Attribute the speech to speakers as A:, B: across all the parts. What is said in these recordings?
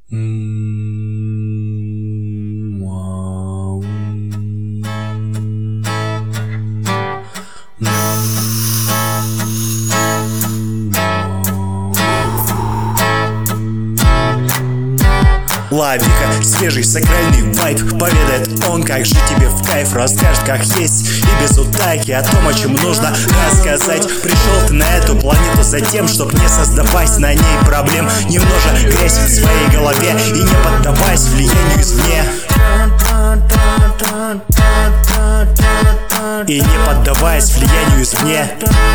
A: Лавика, свежий сакральный вайб. Поведает он, как жить тебе в кайф. Расскажет, как есть и без утайки о том, о чем нужно рассказать. Пришел ты на эту планету за тем, чтоб не создавать на ней проблем. Немножко грязь в своей голове и не поддаваясь влиянию извне. И не поддаваясь влиянию извне.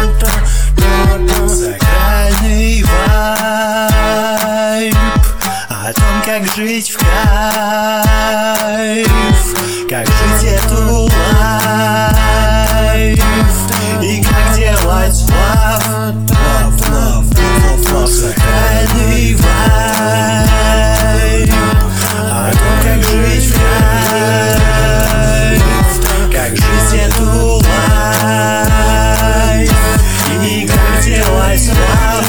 A: Сакральный вайб о том, как жить в кайф, как жить эту лайф и как делать лав. Сакральный вайб о том, как жить в кайф, как жить эту лайф и как делать лав.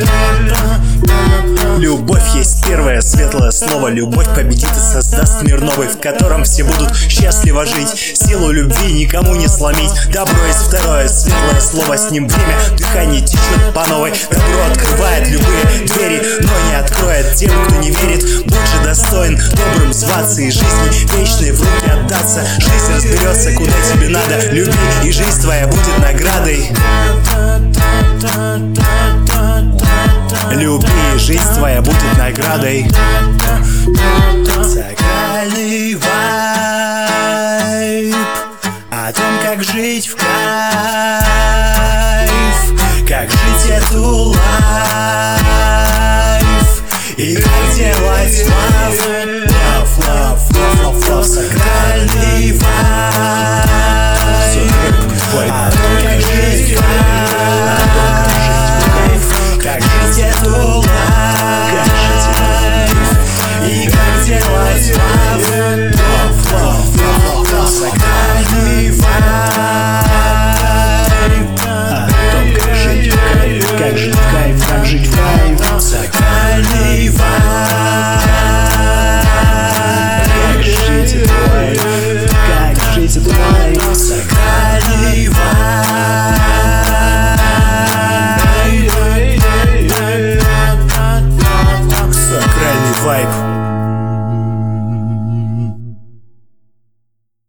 A: Любовь есть первое светлое слово. Любовь победит и создаст мир новый, в котором все будут счастливо жить. Силу любви никому не сломить. Добро есть второе светлое слово. С ним время дыхание течет по новой. Добро открывает любые двери, но не откроет тем, кто не верит. Будь же достоин добрым зваться и жизни вечной в руки отдаться. Жизнь разберется, куда тебе надо. Люби, и жизнь твоя будет наградой. Люби, и жизнь твоя будет наградой. Сакральный вайб о том, как жить в кайф, как жить эту лайф и как делать лав. Сакральный вайб